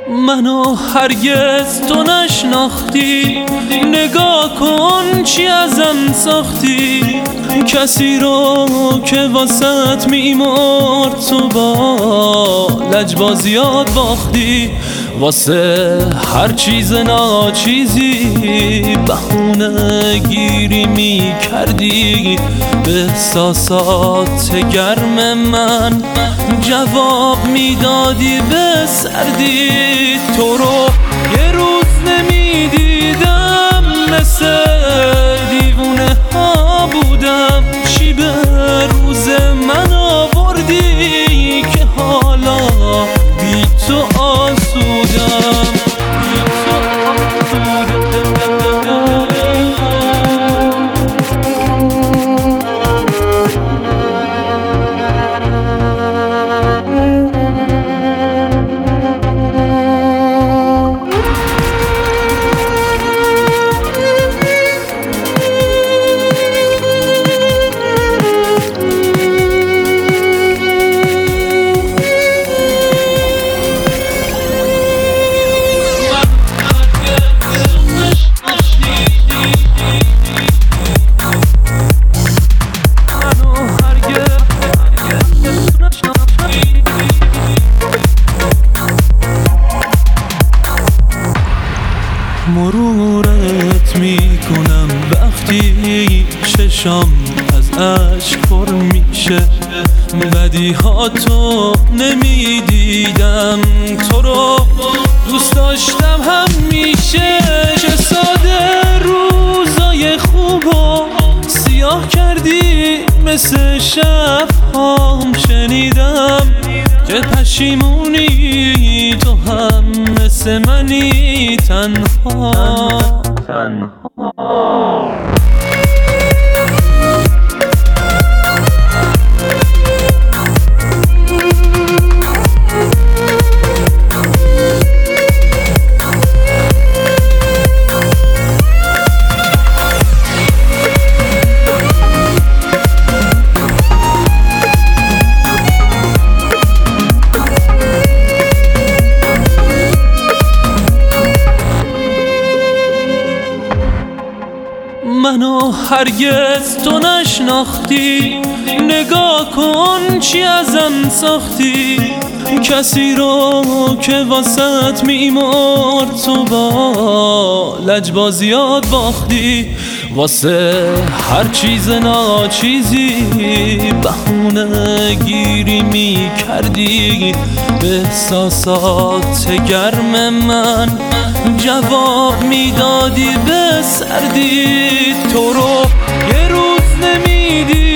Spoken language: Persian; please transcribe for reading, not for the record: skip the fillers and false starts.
منو هرگز تو نشناختی، نگاه کن چی ازم ساختی. کسی رو که واسط میمرد تو با لجبازیات باختی. واسه هر چیز ناچیزی بهونه گیری میکردی. به احساسات گرم من جواب میدادی به سردی. تو رو یه روز نمیدیدم، مثل دیوونه ها بودم. چی به روز من آوردی که حالا بی تو آسودم. مرورت میکنم وقتی چشام از اشک پر میشه. بدیهاتو نمیدیدم، تو رو دوست داشتم همیشه. چه ساده روزای خوبو سیاه کردی، مثل شب‌هام شنیدم که پشیمونی تو هم مثل منی تنها. منو هرگز تو نشناختی، نگاه کن چی ازم ساختی. کسی رو که واسط میمرد تو با لجبازیات باختی. واسه هر چیز ناچیزی بهونه گیری میکردی. به احساسات گرم من جواب میدادی به سردی. تو رو یه روز نمیدی